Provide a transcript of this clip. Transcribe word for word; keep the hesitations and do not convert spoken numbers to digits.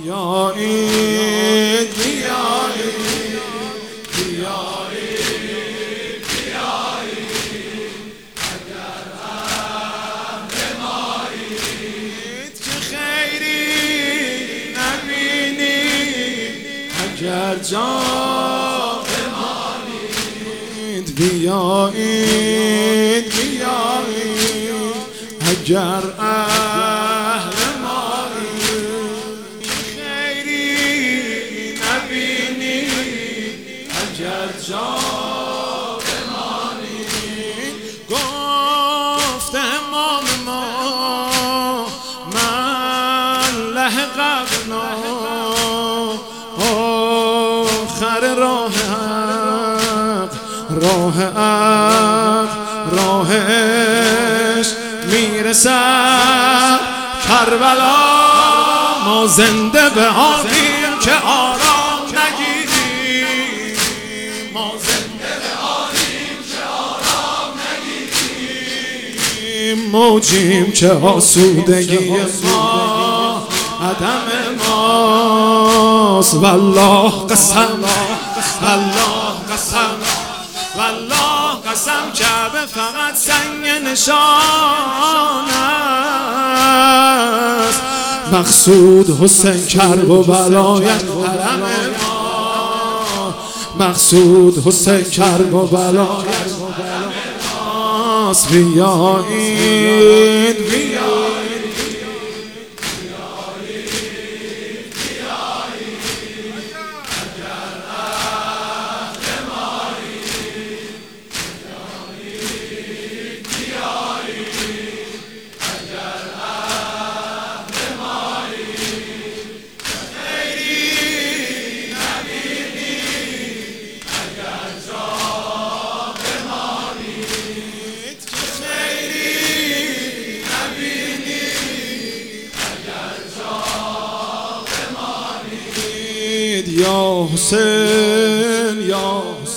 بیایید بیایید بیایید بیایید اگر اهل مایید که خیری نبینید اگر جا بمانید بیایید بیایید اگر اهل جا بمانید. گفت امام ما من لحقنا آخر راه حق راه حق راه عشق میرسد کربلا. ما زنده به آنیم که آرام نگیریم، ما زنده به آنیم که آرام نگیریم، موجیم که آسودگی ما عدم ماست. والله قسم والله قسم والله قسم کعبه فقط سنگ نشان است، مقصود حسین کرب و بلایت حرم ما، مقصود حسین کرب و بلایت حرم ماست. بیایید بیایید یا حسین یا حسین